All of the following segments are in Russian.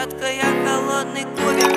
Детка, я холодный кубик.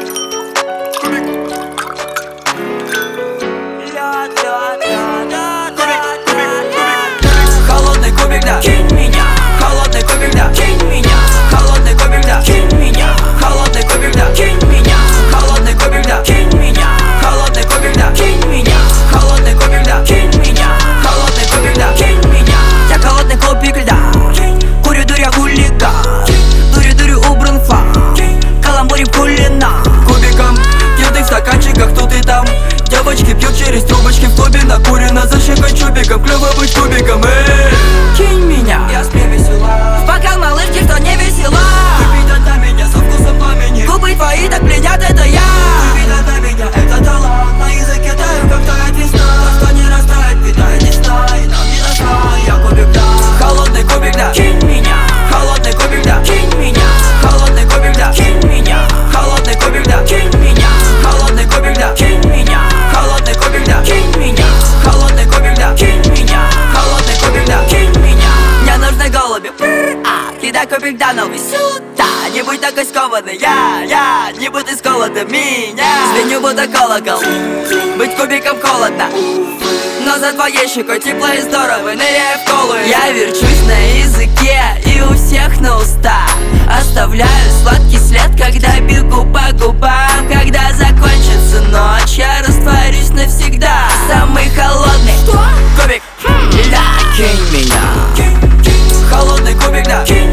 Холодный кубик, да, кинь меня. Холодный кубик, да, кинь меня. Холодный кубик, да, кинь меня. Холодный кубик, да, кинь меня. Холодный кубик, да, кинь меня. Холодный кубик, да, кинь меня. Холодный кубик, да, кинь меня. Холодный кубик, да, кинь меня. Я холодный кубик льда. Курю, дуря, хулиган. Дурю, убран фан. Каламбурим кулина. Кубиком пьют в стаканчиках тут и там. Девочки пьют через трубочки в клубе. Накурено за щекой чубиком. Клево быть кубиком, кинь меня. Я спим весела. В бокал малышки, что не весела. Выпить одна меня со вкусом пламени. Губы твои так пленят, это я. Выпить одна меня, это талант. На языке таю, как тает весна. То, что не растает, питает не знает. Нам не нашла, я кубик, да. Холодный кубик, да, кинь меня. Холодный кубик, да, кинь меня. Холодный кубик, да, кинь меня. Холодный кубик, да, кинь меня. Холодный кубик, да, кинь меня. Холодный кубик, да, кинь меня. Холодный кубик, да, кинь меня. Холодный кубик, да, кинь меня. Мне нужны голуби, кидай кубик, да, новый сюда. Не будь такой скованный, я не буду сколотым меня. Звеню, будто колокол, быть кубиком холодно. Но за твоей щекой тепло и здорово, ныряя в колу. Я верчусь на языке и у всех на устах. Оставляю сладкий след, когда бегу по губам. Когда закончится ночь, я растворюсь навсегда. Самый холодный кубик, да, кинь меня. Холодный кубик, да,